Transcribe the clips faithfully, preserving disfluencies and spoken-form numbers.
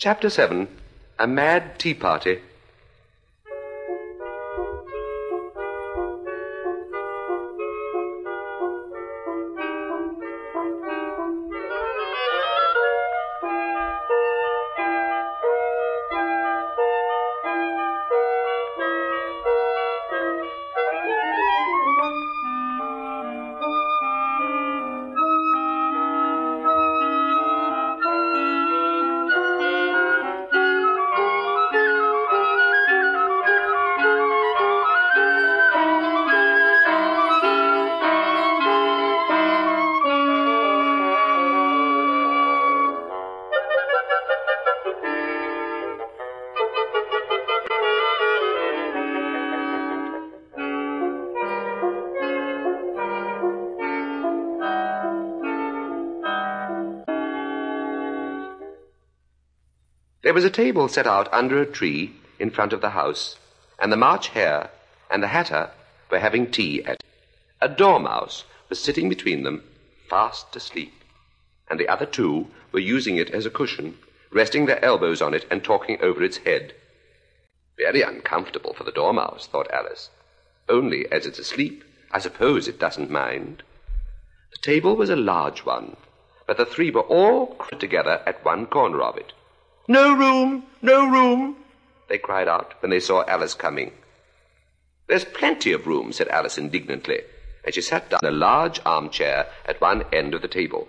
Chapter seven. A Mad Tea Party. There was a table set out under a tree in front of the house, and the March Hare and the Hatter were having tea at it. A dormouse was sitting between them, fast asleep, and the other two were using it as a cushion, resting their elbows on it and talking over its head. Very uncomfortable for the dormouse, thought Alice. Only, as it's asleep, I suppose it doesn't mind. The table was a large one, but the three were all crowded together at one corner of it. "No room, no room," they cried out when they saw Alice coming. "There's plenty of room," said Alice indignantly, and she sat down in a large armchair at one end of the table.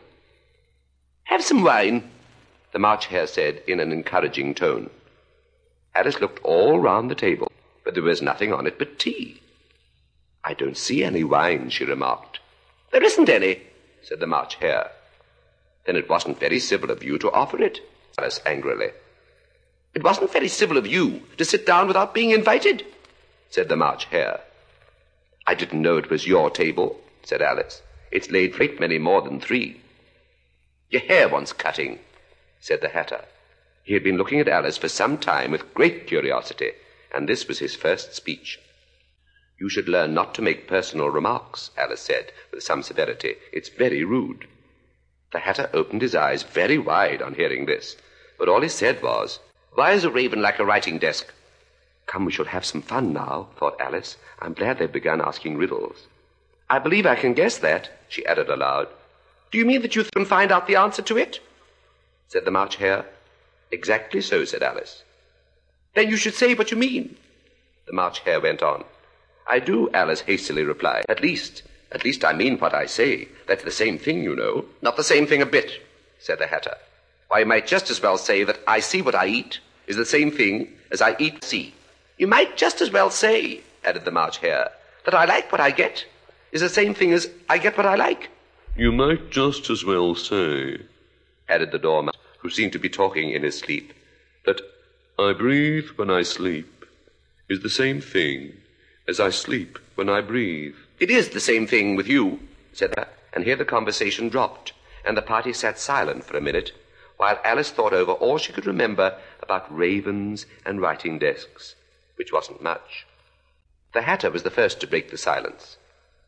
"Have some wine," the March Hare said in an encouraging tone. Alice looked all round the table, but there was nothing on it but tea. "I don't see any wine," she remarked. "There isn't any," said the March Hare. "Then it wasn't very civil of you to offer it," Alice angrily. "It wasn't very civil of you to sit down without being invited," said the March Hare. "I didn't know it was your table," said Alice. "It's laid for eight many more than three." "Your hair wants cutting," said the Hatter. He had been looking at Alice for some time with great curiosity, and this was his first speech. "You should learn not to make personal remarks," Alice said with some severity. "It's very rude." The Hatter opened his eyes very wide on hearing this, but all he said was, "Why is a raven like a writing desk?" "Come, we shall have some fun now," thought Alice. "I'm glad they've begun asking riddles." "I believe I can guess that," she added aloud. "Do you mean that you can find out the answer to it?" said the March Hare. "Exactly so," said Alice. "Then you should say what you mean," the March Hare went on. "I do," Alice hastily replied. At least, at least I mean what I say. That's the same thing, you know." "Not the same thing a bit," said the Hatter. "Why, you might just as well say that I see what I eat is the same thing as I eat see." "You might just as well say," added the March Hare, "that I like what I get is the same thing as I get what I like." "You might just as well say," added the Dormouse, who seemed to be talking in his sleep, "that I breathe when I sleep is the same thing as I sleep when I breathe." "It is the same thing with you," said the Hatter, and here the conversation dropped, and the party sat silent for a minute, while Alice thought over all she could remember about ravens and writing desks, which wasn't much. The Hatter was the first to break the silence.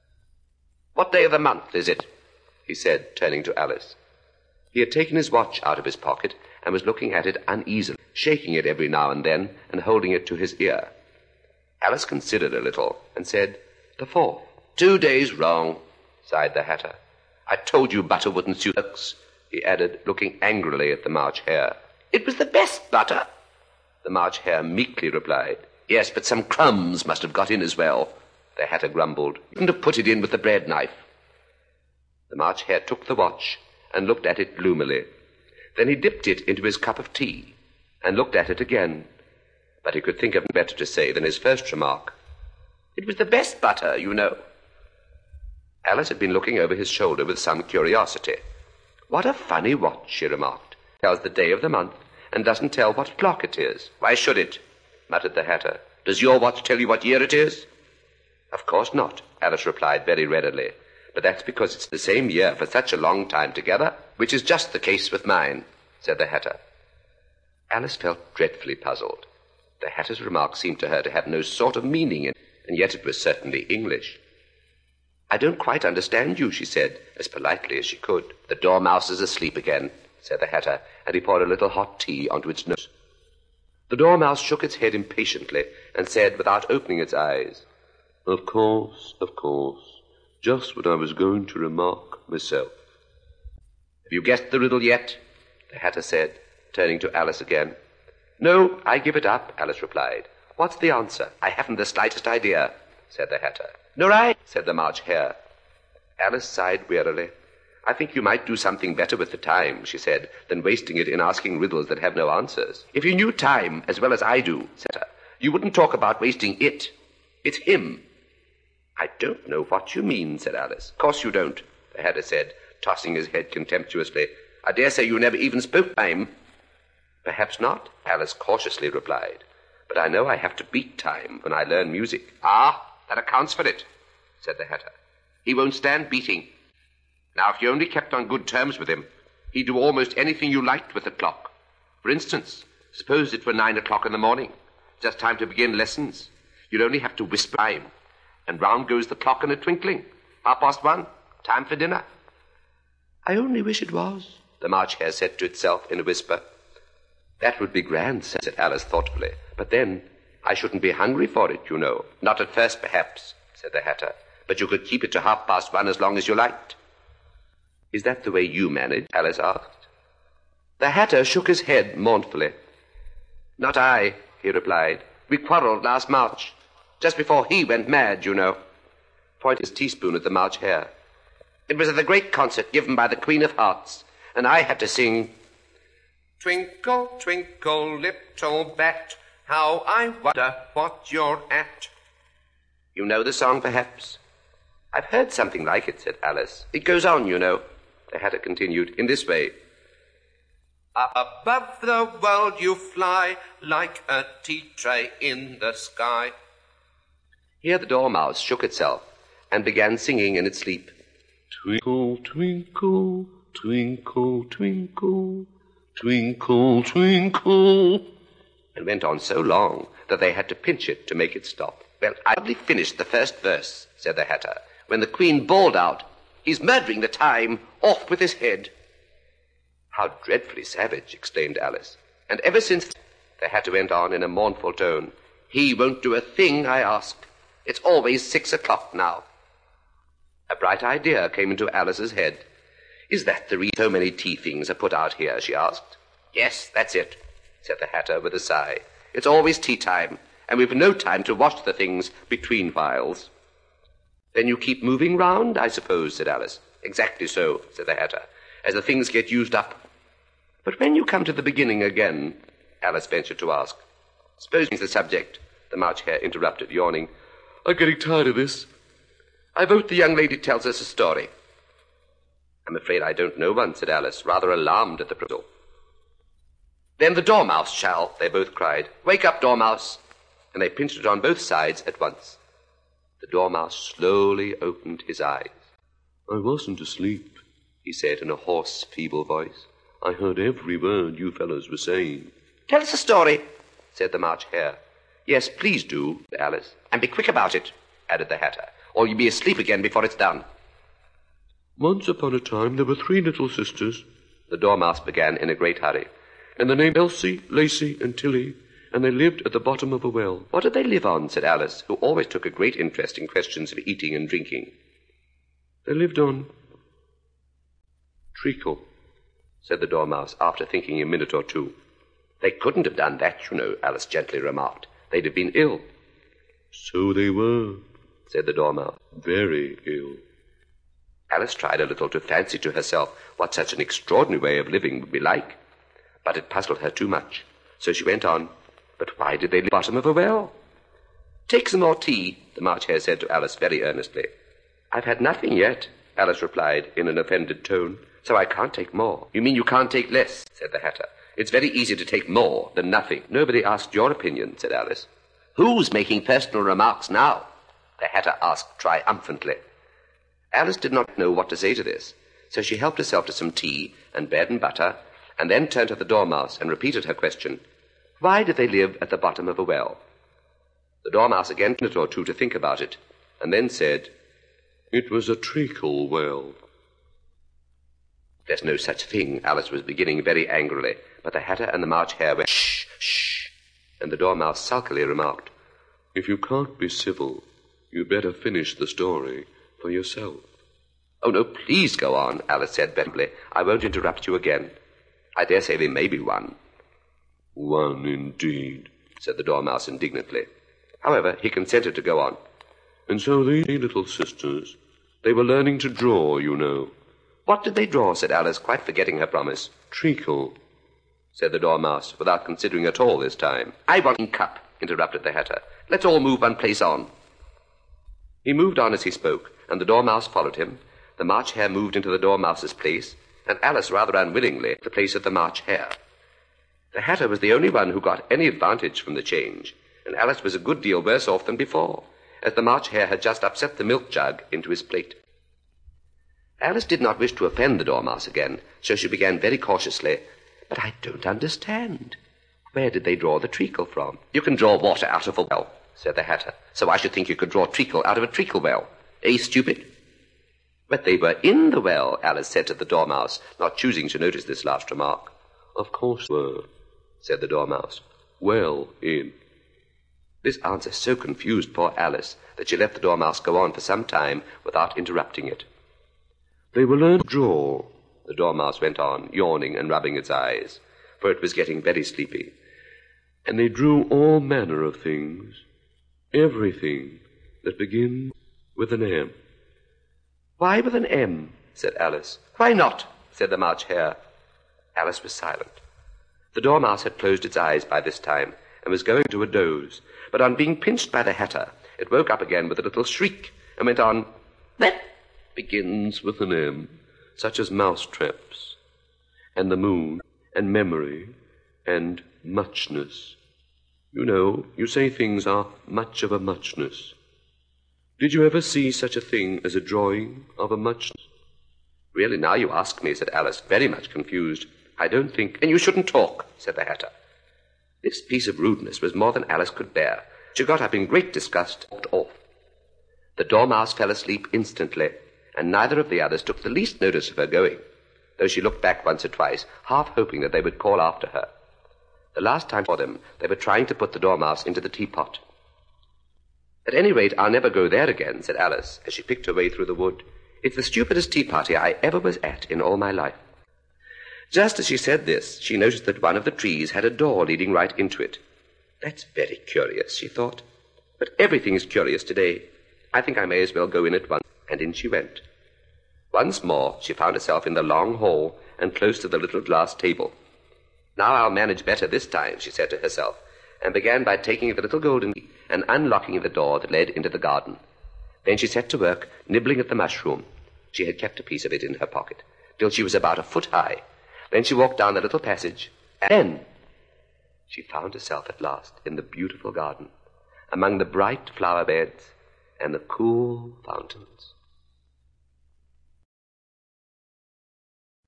"What day of the month is it?" he said, turning to Alice. He had taken his watch out of his pocket and was looking at it uneasily, shaking it every now and then and holding it to his ear. Alice considered a little and said, "The fourth." "Two days wrong," sighed the Hatter. "I told you butter wouldn't suit us," he added, looking angrily at the March Hare. "It was the best butter," the March Hare meekly replied. "Yes, but some crumbs must have got in as well," the Hatter grumbled. "You couldn't have put it in with the bread knife." The March Hare took the watch and looked at it gloomily. Then he dipped it into his cup of tea and looked at it again, but he could think of better to say than his first remark. "It was the best butter, you know." Alice had been looking over his shoulder with some curiosity. "What a funny watch," she remarked. "Tells the day of the month and doesn't tell what o'clock it is." "Why should it?" muttered the Hatter. "Does your watch tell you what year it is?" "Of course not," Alice replied very readily. "But that's because it's the same year for such a long time together, which is just the case with mine," said the Hatter. Alice felt dreadfully puzzled. The Hatter's remark seemed to her to have no sort of meaning in it, and yet it was certainly English. "I don't quite understand you," she said, as politely as she could. "The Dormouse is asleep again," said the Hatter, and he poured a little hot tea onto its nose. The Dormouse shook its head impatiently and said, without opening its eyes, "Of course, of course. Just what I was going to remark myself." "Have you guessed the riddle yet?" the Hatter said, turning to Alice again. "No, I give it up," Alice replied. "What's the answer?" "I haven't the slightest idea," said the Hatter. "Nor I," said the March Hare. Alice sighed wearily. "I think you might do something better with the time," she said, "than wasting it in asking riddles that have no answers. If you knew time as well as I do," said the Hatter, "you wouldn't talk about wasting it. It's him." "I don't know what you mean," said Alice. "Of course you don't," the Hatter said, tossing his head contemptuously. "I dare say you never even spoke time." "Perhaps not," Alice cautiously replied. "But I know I have to beat time when I learn music." "Ah, that accounts for it," said the Hatter. "He won't stand beating. Now, if you only kept on good terms with him, he'd do almost anything you liked with the clock. For instance, suppose it were nine o'clock in the morning, just time to begin lessons. You'd only have to whisper time, and round goes the clock in a twinkling. Half past one, time for dinner." "I only wish it was," the March Hare said to itself in a whisper. "That would be grand," said Alice thoughtfully. "But then I shouldn't be hungry for it, you know." "Not at first, perhaps," said the Hatter. "But you could keep it to half past one as long as you liked." "Is that the way you manage?" Alice asked. The Hatter shook his head mournfully. "Not I," he replied. "We quarrelled last March, just before he went mad, you know," pointing his teaspoon at the March Hare. "It was at the great concert given by the Queen of Hearts, and I had to sing, 'Twinkle, twinkle, little bat, how I wonder what you're at.' You know the song, perhaps?" "I've heard something like it," said Alice. "It goes on, you know," the Hatter continued, "in this way. Up above the world you fly, like a tea tray in the sky." Here the Dormouse shook itself and began singing in its sleep, "Twinkle, twinkle, twinkle, twinkle, twinkle, twinkle," and went on so long that they had to pinch it to make it stop. "Well, I hardly finished the first verse," said the Hatter, "when the Queen bawled out, 'He's murdering the time, off with his head.'" "How dreadfully savage," exclaimed Alice. "And ever since," the Hatter went on in a mournful tone, "he won't do a thing I ask. It's always six o'clock now." A bright idea came into Alice's head. "Is that the reason so many tea things are put out here?" she asked. "Yes, that's it," said the Hatter with a sigh. "It's always tea time, and we've no time to wash the things between whiles." "Then you keep moving round, I suppose," said Alice. "Exactly so," said the Hatter, "as the things get used up." "But when you come to the beginning again," Alice ventured to ask. "Supposing the subject," the March Hare interrupted, yawning. "I'm getting tired of this. I vote the young lady tells us a story." "I'm afraid I don't know one," said Alice, rather alarmed at the proposal. "Then the Dormouse shall," they both cried. "Wake up, Dormouse!" And they pinched it on both sides at once. The Dormouse slowly opened his eyes. "I wasn't asleep," he said in a hoarse, feeble voice. "I heard every word you fellows were saying." "Tell us a story," said the March Hare. "Yes, please do," said Alice. "And be quick about it," added the Hatter, "or you'll be asleep again before it's done." "Once upon a time there were three little sisters," the Dormouse began in a great hurry, "and their names Elsie, Lacie, and Tilly, and they lived at the bottom of a well." "What did they live on?" said Alice, who always took a great interest in questions of eating and drinking. "They lived on treacle," said the Dormouse, after thinking a minute or two. "They couldn't have done that, you know," Alice gently remarked. "They'd have been ill." "So they were," said the Dormouse, "very ill." Alice tried a little to fancy to herself what such an extraordinary way of living would be like, but it puzzled her too much, so she went on, "But why did they live at the bottom of a well?" "Take some more tea," the March Hare said to Alice very earnestly. "I've had nothing yet," Alice replied in an offended tone, "so I can't take more." "You mean you can't take less," said the Hatter. "It's very easy to take more than nothing." "Nobody asked your opinion," said Alice. "Who's making personal remarks now?" the Hatter asked triumphantly. Alice did not know what to say to this, so she helped herself to some tea and bread and butter, and then turned to the Dormouse and repeated her question, "Why did they live at the bottom of a well?" The Dormouse again took a minute or two to think about it, and then said, "It was a treacle well." There's no such thing, Alice was beginning very angrily, but the Hatter and the March Hare went, shh, shh, and the Dormouse sulkily remarked, "If you can't be civil, you'd better finish the story for yourself." "Oh, no, please go on," Alice said vehemently. "I won't interrupt you again. I dare say there may be one." "One, indeed," said the Dormouse indignantly. However, he consented to go on. "And so these little sisters, they were learning to draw, you know." "What did they draw?" said Alice, quite forgetting her promise. "Treacle," said the Dormouse, without considering at all this time. "I want a cup," interrupted the Hatter. "Let's all move one place on." He moved on as he spoke, and the Dormouse followed him. The March Hare moved into the Dormouse's place, and Alice, rather unwillingly, the place of the March Hare. The Hatter was the only one who got any advantage from the change, and Alice was a good deal worse off than before, as the March Hare had just upset the milk jug into his plate. Alice did not wish to offend the Dormouse again, so she began very cautiously, "But I don't understand. Where did they draw the treacle from?" "You can draw water out of a well," said the Hatter, "so I should think you could draw treacle out of a treacle well. Eh, stupid?" "But they were in the well," Alice said to the Dormouse, not choosing to notice this last remark. "Of course were," said the Dormouse. "Well in." This answer so confused poor Alice that she let the Dormouse go on for some time without interrupting it. "They were learned to draw," the Dormouse went on, yawning and rubbing its eyes, for it was getting very sleepy. "And they drew all manner of things, everything that begins with an M." "Why with an M?" said Alice. "Why not?" said the March Hare. Alice was silent. The Dormouse had closed its eyes by this time, and was going to a doze, but on being pinched by the Hatter, it woke up again with a little shriek, and went on, "That begins with an M, such as mouse-traps, and the moon, and memory, and muchness. You know, you say things are much of a muchness. Did you ever see such a thing as a drawing of a muchness?" "Really, now you ask me," said Alice, very much confused. "I don't think—" "And you shouldn't talk," said the Hatter. This piece of rudeness was more than Alice could bear. She got up in great disgust and walked off. The Dormouse fell asleep instantly, and neither of the others took the least notice of her going, though she looked back once or twice, half hoping that they would call after her. The last time I saw them, they were trying to put the Dormouse into the teapot. "At any rate, I'll never go there again," said Alice, as she picked her way through the wood. "It's the stupidest tea party I ever was at in all my life." Just as she said this, she noticed that one of the trees had a door leading right into it. "That's very curious," she thought. "But everything is curious today. I think I may as well go in at once." And in she went. Once more she found herself in the long hall and close to the little glass table. "Now I'll manage better this time," she said to herself, and began by taking the little golden key and unlocking the door that led into the garden. Then she set to work, nibbling at the mushroom. She had kept a piece of it in her pocket, till she was about a foot high. Then she walked down the little passage, and then she found herself at last in the beautiful garden, among the bright flower beds and the cool fountains.